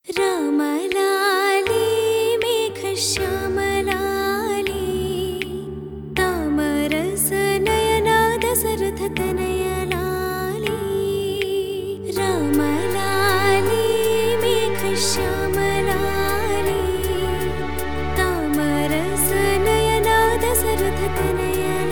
रामलाली मेघश्यामलाली तामरसनयना दशरथतनयलाली रामलाली मेघश्यामलाली तामरसनयना दशरथतनयलाली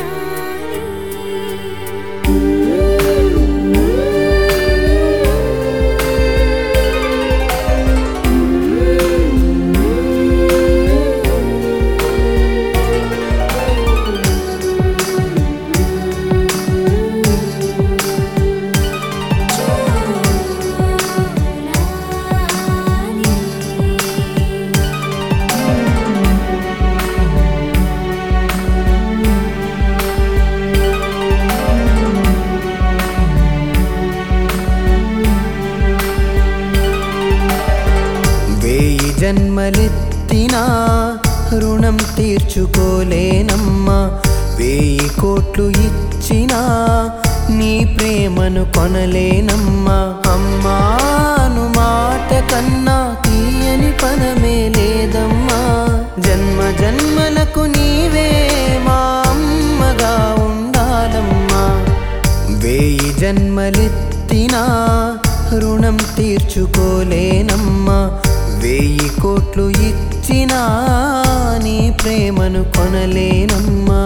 జన్మలెత్తినా రుణం తీర్చుకోలేనమ్మా, 1000 కోట్లు ఇచ్చినా నీ ప్రేమను కొనలేనమ్మా. అమ్మాను మాట కన్నా తీయని పదమే లేదమ్మా, జన్మ జన్మలకు నీవే మా అమ్మగా ఉండాలమ్మా. 1000 జన్మలెత్తినా రుణం తీర్చుకోలేనమ్మా, 1000 కోట్లు ఇచ్చినా నీ ప్రేమను కొనలేనమ్మా.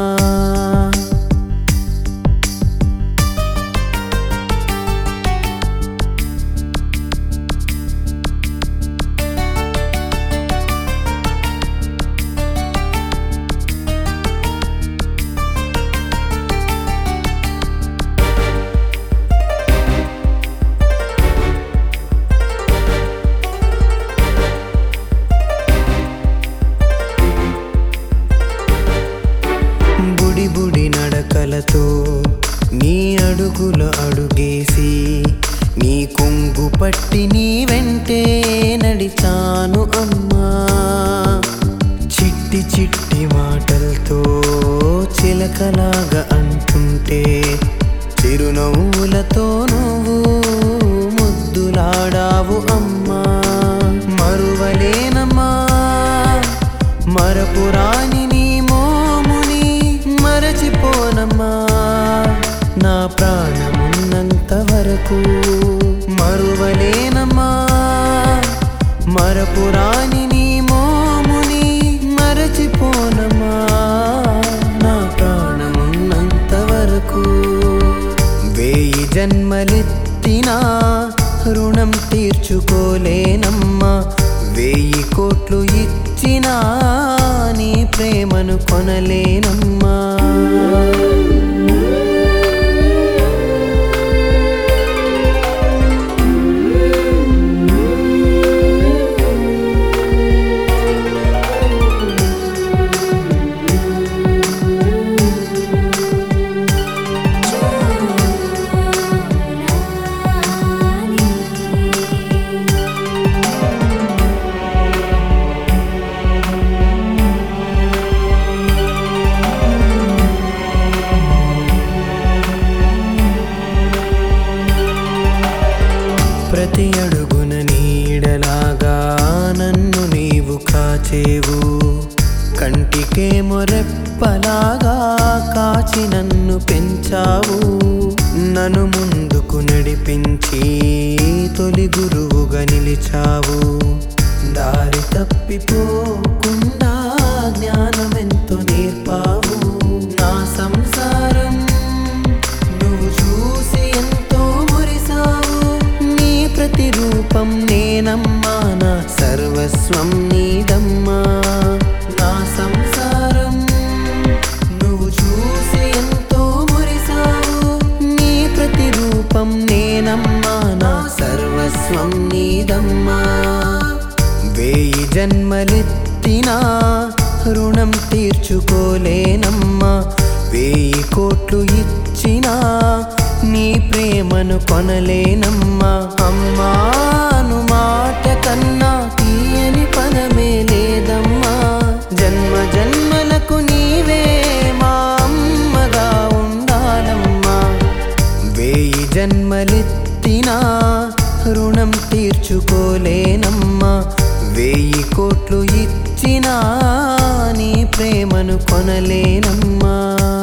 బుడి నడకలతో నీ అడుగుల అడుగేసి, నీ కొంగు పట్టి నీ వెంటే నడిచాను అమ్మా. చిట్టి చిట్టి మాటలతో చిలకలాగా అంటుంటే, చిరునవ్వులతో నువ్వు ముద్దులాడావు అమ్మా. మరువలేనమ్మా మరపురాని నీ మోముని, మరచిపోనమ్మా నా ప్రాణమున్నంత వరకు. మరువలేనమ్మా మరపురాని నీ మోముని, మరచిపోనమ్మా నా ప్రాణమున్నంత వరకు. 1000 జన్మలెత్తినా రుణం తీర్చుకోలేనమ్మా, 1000 కోట్లు ఇచ్చినా నీ ప్రేమను కొనలేనమ్మా. ప్రతి అడుగున నీడలాగా నన్ను నీవు కాచేవు, కంటికేమో రెప్పలాగా కాచి నన్ను పెంచావు. నన్ను ముందుకు నడిపించి తొలి గురువుగా నిలిచావు, దారి తప్పిపోకుండా జ్ఞానమెంతో నేర్పావు. నా సంసారం నువ్వు చూసి ఎంతో మురిసావు, నీ ప్రతిరూపం నేనమ్మా, నా సర్వస్వం నీదమ్మా. నా సంసారం నువ్వు చూసి ఎంతో మురిసావు, నీ ప్రతిరూపం నేనమ్మా, నా సర్వస్వం నీదమ్మా. 1000 జన్మలెత్తినా రుణం తీర్చుకోలేనమ్మా, 1000 కోట్లు ఇచ్చినా నీ ప్రేమను కొనలేనమ్మా. అమ్మాను మాట కన్నా తీయని పదమే లేదమ్మా, జన్మ జన్మలకు నీవే మా అమ్మగా ఉండాలమ్మా. 1000 జన్మలెత్తినా రుణం తీర్చుకో కొనుక్కోలేనమ్మా 1000 కోట్లు ఇచ్చినా నీ ప్రేమను కొనలేనమ్మా